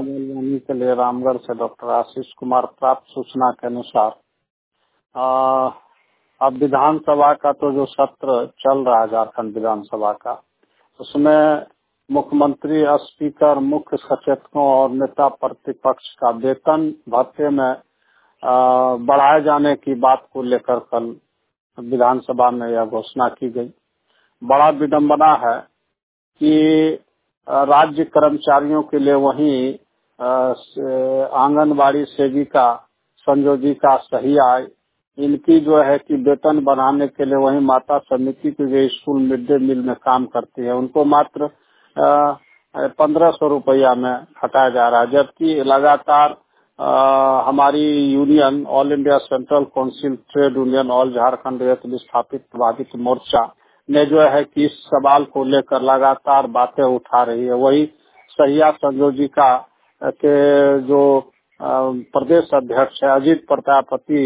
Mobile वाणी के लिए रामगढ़ से डॉक्टर आशीष कुमार। प्राप्त सूचना के अनुसार अब विधानसभा का तो जो सत्र चल रहा है झारखंड विधानसभा का, उसमें मुख्यमंत्री, स्पीकर, मुख्य सचेतकों और नेता प्रतिपक्ष का वेतन भत्ते में बढ़ाए जाने की बात को लेकर कल विधानसभा में यह घोषणा की गई। बड़ा विडंबना है कि राज्य कर्मचारियों के लिए वहीं आंगनबाड़ी सेविका, संयोजिका, सहिया, इनकी जो है कि वेतन बढ़ाने के लिए वहीं माता समिति की जो स्कूल मिड डे मील में काम करती है उनको मात्र 1500 रुपया में हटाया जा रहा है, जबकि लगातार हमारी union all India central council trade union all Jharkhand विस्थापित प्रभावित मोर्चा ने जो है कि इस सवाल को लेकर लगातार बातें उठा रही है। वही सहिया संयोजिका के जो प्रदेश अध्यक्ष है अजीत प्रतापति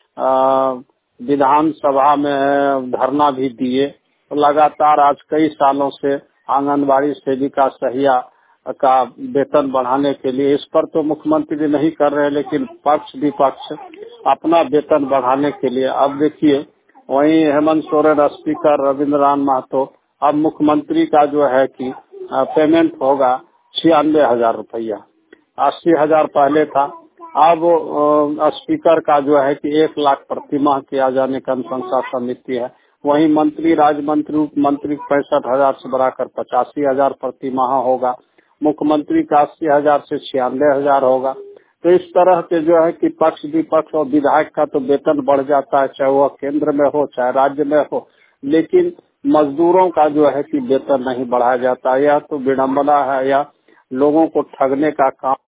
विधानसभा में धरना भी दिए। लगातार आज कई सालों से आंगनबाड़ी सेविका, सहिया का वेतन बढ़ाने के लिए इस पर तो मुख्यमंत्री नहीं कर रहे, लेकिन पक्ष विपक्ष अपना वेतन बढ़ाने के लिए अब देखिए वहीं हेमंत सोरेन, स्पीकर रविंद्रनाथ महतो, अब मुख्यमंत्री का जो है कि पेमेंट होगा 96,000 रुपया। 80,000 पहले था। अब स्पीकर का जो है कि 1 लाख प्रति माह किया जाने का अनुशंसा समिति है। वहीं मंत्री, राज्य मंत्री, उप मंत्री 65,000 से बढ़ाकर 85,000 प्रति माह होगा। मुख्यमंत्री का 80,000 से 96,000 होगा। तो इस तरह के जो है कि पक्ष विपक्ष और विधायक का तो वेतन बढ़ जाता है, चाहे वह केंद्र में हो चाहे राज्य में हो, लेकिन मजदूरों का जो है कि वेतन नहीं बढ़ाया जाता। यह तो विडंबना है, यह लोगों को ठगने का काम